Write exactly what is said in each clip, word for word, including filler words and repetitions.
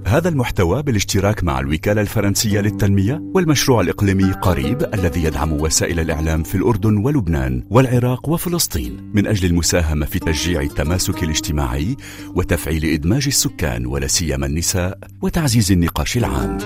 هذا المحتوى بالاشتراك مع الوكالة الفرنسية للتنمية والمشروع الإقليمي قريب الذي يدعم وسائل الإعلام في الأردن ولبنان والعراق وفلسطين من أجل المساهمة في تشجيع التماسك الاجتماعي وتفعيل إدماج السكان ولا سيما النساء وتعزيز النقاش العام.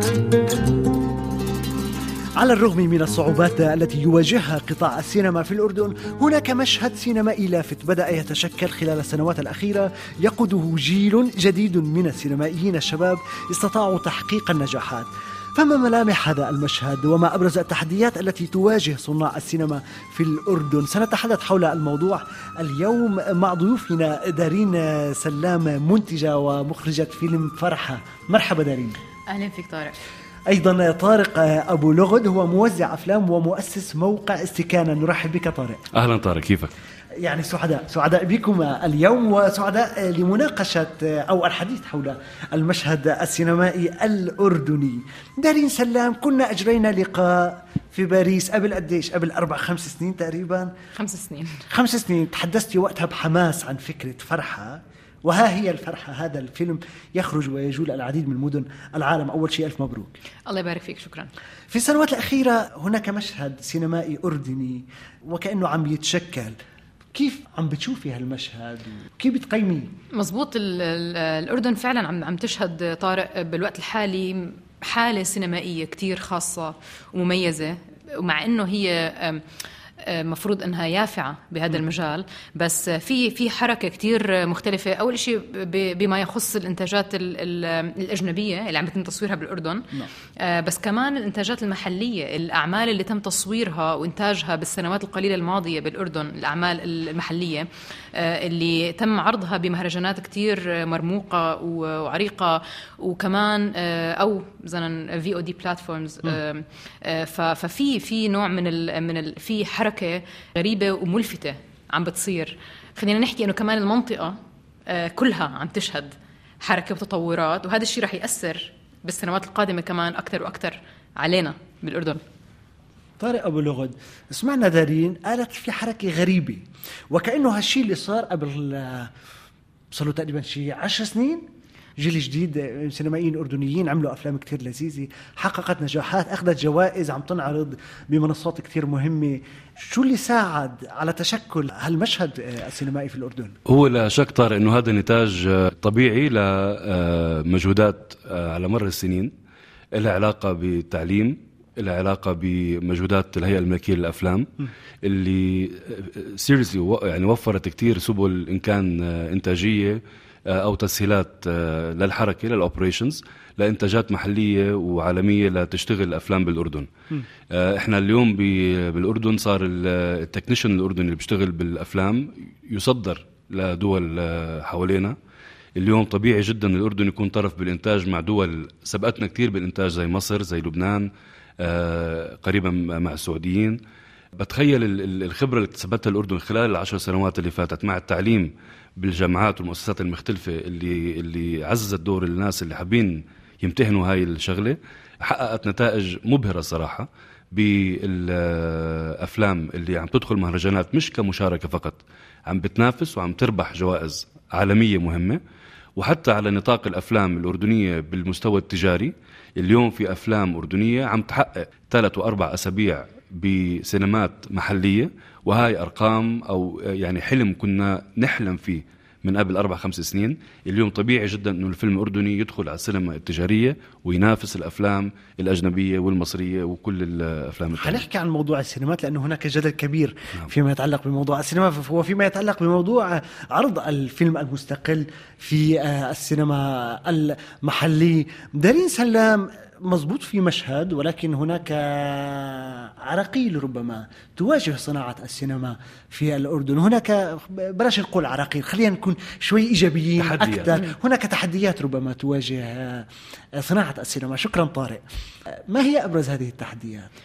على الرغم من الصعوبات التي يواجهها قطاع السينما في الأردن، هناك مشهد سينمائي لافت بدأ يتشكل خلال السنوات الأخيرة يقوده جيل جديد من السينمائيين الشباب استطاعوا تحقيق النجاحات. فما ملامح هذا المشهد وما أبرز التحديات التي تواجه صناع السينما في الأردن؟ سنتحدث حول الموضوع اليوم مع ضيوفنا دارين سلام، منتجة ومخرجة فيلم فرحة. مرحبا دارين. أهلا فيك طارق. أيضا طارق أبو لغد، هو موزع أفلام ومؤسس موقع استكانة. نرحب بك طارق. أهلا طارق، كيفك؟ يعني سعداء سعداء بكم اليوم، وسعداء لمناقشة أو الحديث حول المشهد السينمائي الأردني. دارين سلام، كنا أجرينا لقاء في باريس قبل قديش؟ قبل أربع خمس سنين تقريبا. خمس سنين خمس سنين تحدثتي وقتها بحماس عن فكرة فرحة، وها هي الفرحة. هذا الفيلم يخرج ويجول العديد من مدن العالم. أول شيء ألف مبروك. الله يبارك فيك، شكرا. في السنوات الأخيرة هناك مشهد سينمائي أردني وكأنه عم يتشكل. كيف عم بتشوفي هالمشهد؟ كيف بتقيميه؟ مزبوط، الأردن فعلا عم عم تشهد طارق بالوقت الحالي حالة سينمائية كتير خاصة ومميزة، ومع إنه هي مفروض أنها يافعة بهذا المجال، بس في في حركة كتير مختلفة. أول شيء بما يخص الإنتاجات الأجنبية اللي عم يتم تصويرها بالأردن، بس كمان الإنتاجات المحلية، الأعمال اللي تم تصويرها وإنتاجها بالسنوات القليلة الماضية بالأردن، الأعمال المحلية اللي تم عرضها بمهرجانات كتير مرموقة وعريقة، وكمان أو زنا في او دي بلاتفورمز. ففي في نوع من ال من ال في حركة غريبة وملفتة عم بتصير. خلينا نحكي إنه كمان المنطقة كلها عم تشهد حركة وتطورات، وهذا الشيء رح يأثر بالسنوات القادمة كمان أكتر وأكتر علينا بالأردن. طارق أبو لغد، سمعنا دارين قالت في حركة غريبة، وكأنه هالشيء اللي صار قبل صاروا تقريبا شيء عشر سنين. جيل جديد سينمائيين أردنيين عملوا أفلام كتير لذيذة، حققت نجاحات، أخذت جوائز، عم تنعرض بمنصات كتير مهمة. شو اللي ساعد على تشكل هالمشهد السينمائي في الأردن؟ هو لا شك طارق أنه هذا نتاج طبيعي لمجهودات على مر السنين، لها علاقة بالتعليم، لها علاقة بمجهودات الهيئة الملكية للأفلام اللي سيريسلي يعني وفرت كتير سبل إن كان إنتاجية أو تسهيلات للحركة للأوبريشنز لإنتاجات محلية وعالمية لتشتغل الأفلام بالأردن. م. إحنا اليوم بالأردن صار التكنيشن الأردني اللي بيشتغل بالأفلام يصدر لدول حوالينا. اليوم طبيعي جدا الأردن يكون طرف بالإنتاج مع دول سبقتنا كتير بالإنتاج زي مصر، زي لبنان، قريبا مع السعوديين. بتخيل الخبرة اللي اكتسبتها الأردن خلال العشر سنوات اللي فاتت مع التعليم بالجامعات والمؤسسات المختلفة اللي اللي عززت دور الناس اللي حابين يمتهنوا هاي الشغلة، حققت نتائج مبهرة صراحة بالأفلام اللي عم تدخل مهرجانات، مش كمشاركة فقط، عم بتنافس وعم تربح جوائز عالمية مهمة. وحتى على نطاق الأفلام الأردنية بالمستوى التجاري، اليوم في أفلام أردنية عم تحقق ثلاث وأربع أسابيع بسينمات محلية، وهاي أرقام أو يعني حلم كنا نحلم فيه من قبل أربع خمس سنين. اليوم طبيعي جدا أنه الفيلم الأردني يدخل على السينما التجارية وينافس الأفلام الأجنبية والمصرية وكل الأفلام التانية. هنحكي عن موضوع السينمات لأنه هناك جدل كبير فيما يتعلق بموضوع السينما، وفيما يتعلق بموضوع عرض الفيلم المستقل في السينما المحلي. دارين سلام، مزبوط في مشهد، ولكن هناك عراقيل ربما تواجه صناعة السينما في الأردن. هناك بلاش نقول عراقيل، خلينا نكون شوي إيجابيين أكثر. هناك تحديات ربما تواجه صناعة السينما. شكرا طارق. ما هي أبرز هذه التحديات؟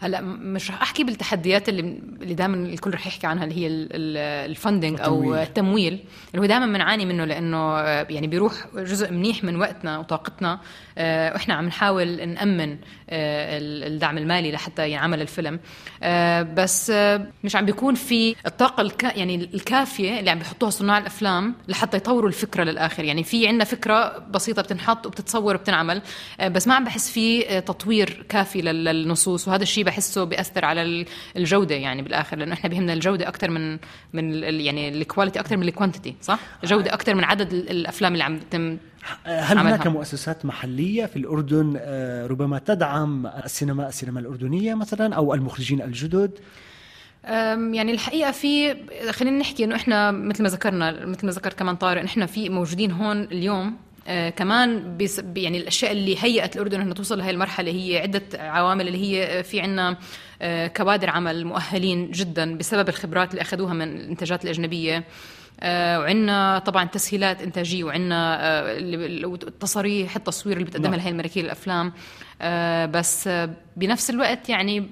هلا مش رح احكي بالتحديات اللي اللي دائما الكل رح يحكي عنها اللي هي الفندنج او التمويل اللي هو دائما بنعاني منه، لانه يعني بيروح جزء منيح من وقتنا وطاقتنا واحنا عم نحاول نأمن الدعم المالي لحتى ينعمل الفيلم، بس مش عم بيكون في الطاقه الكا يعني الكافيه اللي عم بيحطوها صناع الافلام لحتى يطوروا الفكره للاخر. يعني في عندنا فكره بسيطه بتنحط وبتتصور وبتنعمل، بس ما عم بحس في تطوير كافي للنصوص، وهذا الشيء بحسه بيأثر على الجودة يعني بالآخر، لأنه إحنا بيهمنا الجودة أكتر من من يعني الكواليتي أكتر من الكوانتيتي، صح؟ الجودة أكتر من عدد الأفلام اللي عم تتم. هل هناك مؤسسات محلية في الأردن ربما تدعم السينما السينما الأردنية مثلا أو المخرجين الجدد؟ يعني الحقيقة في خلينا نحكي إنه إحنا مثل ما ذكرنا مثل ما ذكر كمان طارق، إحنا في موجودين هون اليوم. آه كمان بيس يعني الأشياء اللي هيئت الأردن أنها توصل لهي المرحلة هي عدة عوامل، اللي هي في عنا آه كوادر عمل مؤهلين جدا بسبب الخبرات اللي أخذوها من الإنتاجات الأجنبية، آه وعنا طبعا تسهيلات إنتاجية، وعنا آه التصاريح التصوير اللي بتقدمها لهي المراكز الأفلام، آه بس آه بنفس الوقت يعني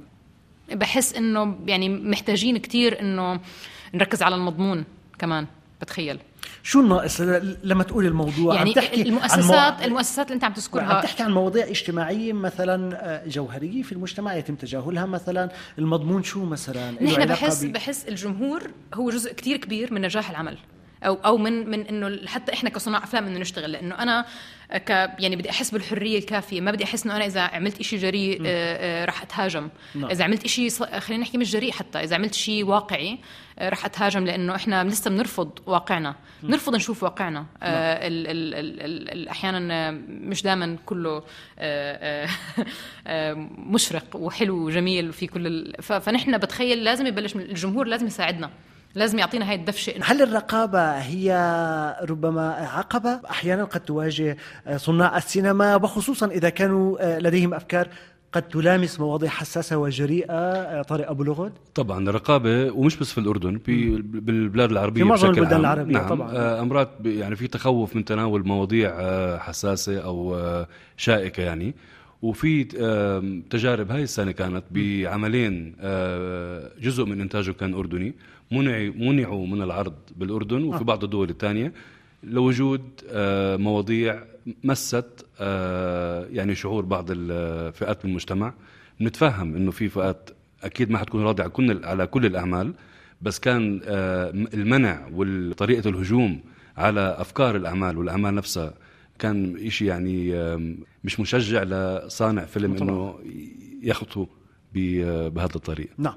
بحس إنه يعني محتاجين كتير إنه نركز على المضمون كمان. بتخيل شو الناقص لما تقول الموضوع؟ يعني عم تحكي المؤسسات مو... المؤسسات اللي انت عم تذكرها، عم تحكي عن مواضيع اجتماعيه مثلا جوهريه في المجتمع يتم تجاهلها، مثلا المضمون شو مثلا؟ نحن بحس بي... بحس الجمهور هو جزء كتير كبير من نجاح العمل، او او من من انه حتى احنا كصناع افلام انه نشتغل، لانه انا ك يعني بدي احس بالحريه الكافيه، ما بدي احس انه انا اذا عملت إشي جريء راح اتهاجم. م. اذا عملت إشي ص... خلينا نحكي مش جريء، حتى اذا عملت شيء واقعي راح اتهاجم، لانه احنا لسه بنرفض واقعنا، م. نرفض نشوف واقعنا. آه ال ال ال ال احيانا مش دائما كله آه آه مشرق وحلو وجميل في كل ال... ف... فنحن بتخيل لازم يبلش من الجمهور، لازم يساعدنا، لازم يعطينا هاي الدفشة. هل الرقابة هي ربما عقبة أحيانا قد تواجه صناع السينما، وخصوصا إذا كانوا لديهم أفكار قد تلامس مواضيع حساسة وجريئة؟ طارق أبو لغد. طبعا الرقابة، ومش بس في الأردن، في بالبلاد العربية في معظم البلدان العربية. نعم. طبعا أمرات يعني في تخوف من تناول مواضيع حساسة أو شائكة يعني، وفي تجارب هاي السنة كانت بعملين جزء من إنتاجه كان أردني منعوا من العرض بالأردن وفي بعض الدول الثانية لوجود مواضيع مست يعني شعور بعض الفئات من المجتمع. نتفهم إنه في فئات أكيد ما حتكون راضية على كل الأعمال، بس كان المنع وطريقة الهجوم على أفكار الأعمال والأعمال نفسها كان إشي يعني مش مشجع لصانع فيلم إنه يخطو بهذا الطريق. نعم.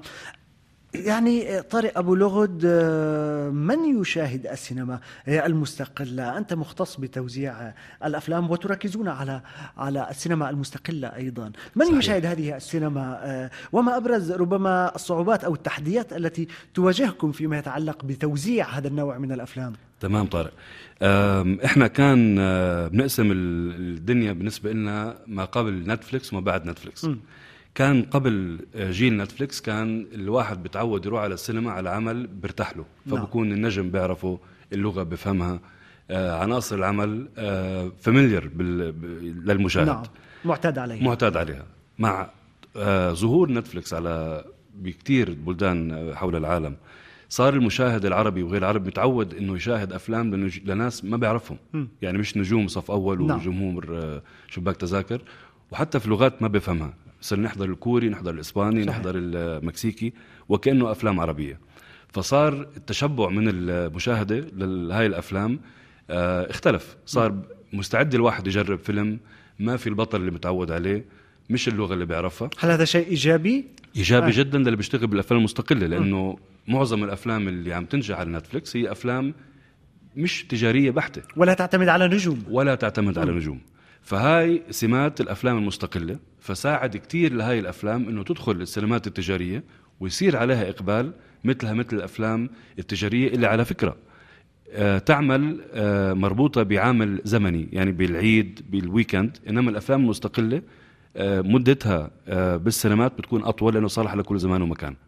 يعني طارق أبو لغد، من يشاهد السينما المستقلة؟ أنت مختص بتوزيع الأفلام وتركزون على على السينما المستقلة أيضا. من صحيح. يشاهد هذه السينما، وما أبرز ربما الصعوبات أو التحديات التي تواجهكم فيما يتعلق بتوزيع هذا النوع من الأفلام؟ تمام طارق. إحنا كان بنقسم الدنيا بالنسبة لنا ما قبل نتفليكس وما بعد نتفليكس. م. كان قبل جيل نتفليكس كان الواحد بتعود يروح على السينما على عمل برتاح له، فبكون النجم بيعرفه، اللغة بفهمها، آه عناصر العمل آه فاميليار للمشاهد. نعم. معتاد عليها معتاد عليها. مع آه ظهور نتفليكس على بكتير بلدان حول العالم، صار المشاهد العربي وغير العربي متعود انه يشاهد افلام لناس ما بيعرفهم، م. يعني مش نجوم صف اول نعم. وجمهور آه شباك تذاكر، وحتى في لغات ما بفهمها، صرنا نحضر الكوري، نحضر الإسباني، صحيح. نحضر المكسيكي وكأنه أفلام عربية. فصار التشبع من المشاهدة لهاي الأفلام اه اختلف، صار مستعد الواحد يجرب فيلم ما في البطل اللي متعود عليه، مش اللغة اللي بيعرفها. هل هذا شيء إيجابي؟ إيجابي آه. جدا للي بيشتغل بالأفلام المستقلة، لأنه م. معظم الأفلام اللي عم تنجح على نتفليكس هي أفلام مش تجارية بحتة، ولا تعتمد على نجوم ولا تعتمد م. على نجوم. فهاي سمات الأفلام المستقلة، فساعد كتير لهاي الأفلام إنه تدخل السينمات التجارية ويصير عليها إقبال مثلها مثل الأفلام التجارية اللي على فكرة آه تعمل آه مربوطة بعامل زمني، يعني بالعيد بالويكند، إنما الأفلام المستقلة آه مدتها آه بالسينمات بتكون أطول لأنه صالح لكل زمان ومكان.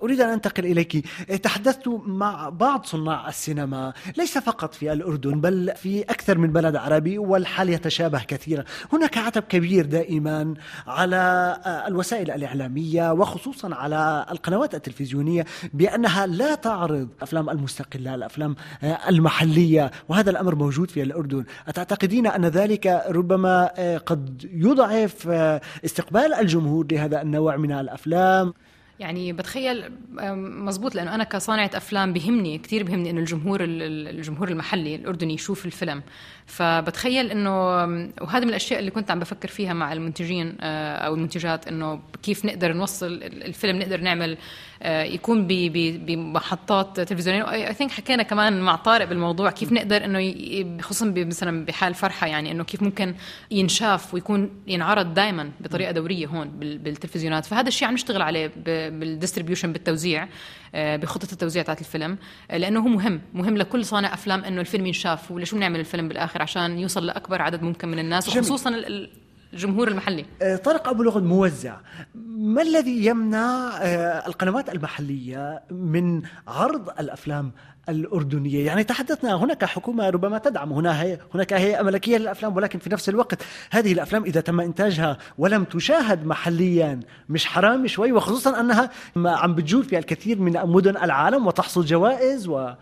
أريد أن أنتقل إليك. تحدثت مع بعض صناع السينما ليس فقط في الأردن بل في أكثر من بلد عربي، والحال يتشابه كثيرا. هناك عتب كبير دائما على الوسائل الإعلامية وخصوصا على القنوات التلفزيونية بأنها لا تعرض أفلام المستقلة، الأفلام المحلية، وهذا الأمر موجود في الأردن. أتعتقدين أن ذلك ربما قد يضعف استقبال الجمهور لهذا النوع من الأفلام؟ يعني بتخيل مزبوط، لأنه أنا كصانعة أفلام بهمني كتير بهمني إنه الجمهور الجمهور المحلي الأردني يشوف الفيلم. فبتخيل إنه وهذا من الأشياء اللي كنت عم بفكر فيها مع المنتجين أو المنتجات، إنه كيف نقدر نوصل الفيلم، نقدر نعمل يكون بمحطات تلفزيونية. I think حكينا كمان مع طارق بالموضوع كيف نقدر إنه خصوصا مثلا بحال فرحة، يعني إنه كيف ممكن ينشاف ويكون ينعرض دائما بطريقة دورية هون بالتلفزيونات. فهذا الشيء عم نشتغل عليه بالديستريبيوشن، بالتوزيع، بخطة التوزيع تاعت الفيلم، لأنه هو مهم مهم لكل صانع أفلام إنه الفيلم ينشاف. وليش بنعمل الفيلم بالآخر؟ عشان يوصل لأكبر عدد ممكن من الناس، وخصوصا الجمهور المحلي. طارق أبو لغد، موزع، ما الذي يمنع القنوات المحلية من عرض الأفلام الأردنية؟ يعني تحدثنا هناك حكومة ربما تدعم، هنا هناك هيئة ملكية للأفلام، ولكن في نفس الوقت هذه الأفلام إذا تم إنتاجها ولم تشاهد محليا مش حرام شوي؟ وخصوصا أنها عم بتجول في الكثير من مدن العالم وتحصل جوائز. و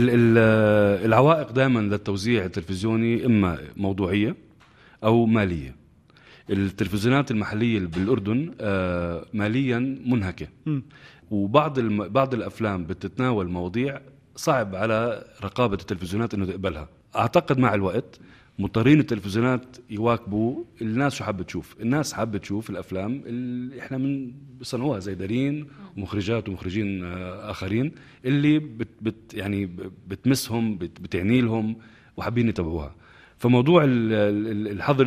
العوائق دائما للتوزيع التلفزيوني إما موضوعية أو مالية. التلفزيونات المحلية بالأردن ماليا منهكة، وبعض بعض الأفلام بتتناول مواضيع صعب على رقابة التلفزيونات إنه تقبلها. أعتقد مع الوقت مضطرين التلفزيونات يواكبوا الناس. شو حابة تشوف؟ الناس حابة تشوف الأفلام اللي إحنا من بصنعوها زي دارين ومخرجات ومخرجين آخرين اللي بت بت يعني بتمسهم، بت بتعني لهم وحابين يتابعوها. فموضوع الحظر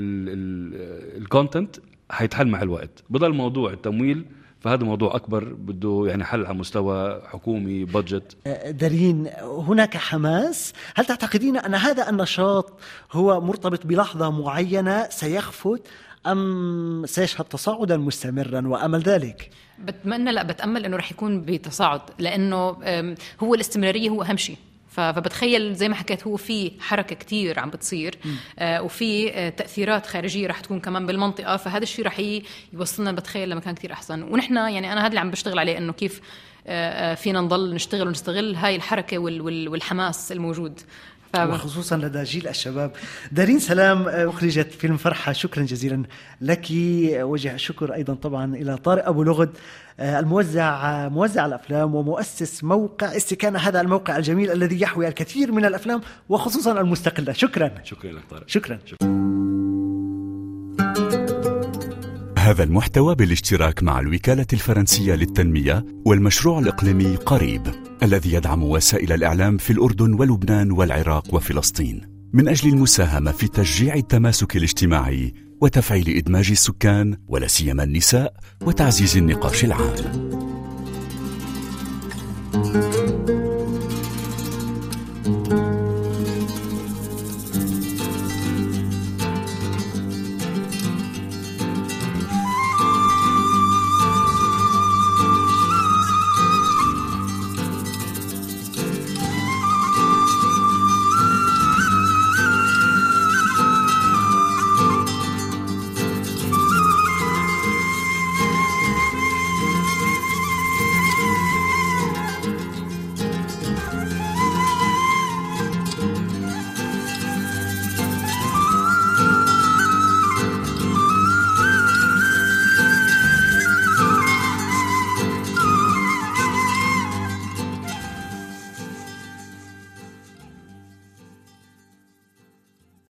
الكونتنت هيتحل مع الوقت. بضل موضوع التمويل، فهذا موضوع أكبر بده يعني حل على مستوى حكومي، بادجت. دارين، هناك حماس. هل تعتقدين أن هذا النشاط هو مرتبط بلحظة معينة سيخفت أم سيشهد تصاعدا مستمرا وأمل ذلك؟ بتمنى لا بتأمل أنه رح يكون بتصاعد، لأنه هو الاستمرارية هو أهم شيء. فبتخيل زي ما حكيت هو في حركة كتير عم بتصير، آه وفي آه تأثيرات خارجية رح تكون كمان بالمنطقة. فهذا الشيء رح يوصلنا بتخيل لمكان كتير أحسن. ونحن يعني أنا هذا اللي عم بشتغل عليه، إنه كيف آه فينا نضل نشتغل ونستغل هاي الحركة وال وال والحماس الموجود، وخصوصا لدى جيل الشباب. دارين سلام، مخرجة فيلم فرحة، شكرا جزيلا لك. وجه الشكر أيضا طبعا إلى طارق أبو لغد، الموزع موزع الأفلام ومؤسس موقع استكانة، هذا الموقع الجميل الذي يحوي الكثير من الأفلام وخصوصا المستقلة. شكرا. شكرا لك طارق. شكرا, شكرا. هذا المحتوى بالاشتراك مع الوكالة الفرنسية للتنمية والمشروع الإقليمي قريب، الذي يدعم وسائل الإعلام في الأردن ولبنان والعراق وفلسطين من أجل المساهمة في تشجيع التماسك الاجتماعي وتفعيل إدماج السكان ولا سيما النساء وتعزيز النقاش العام.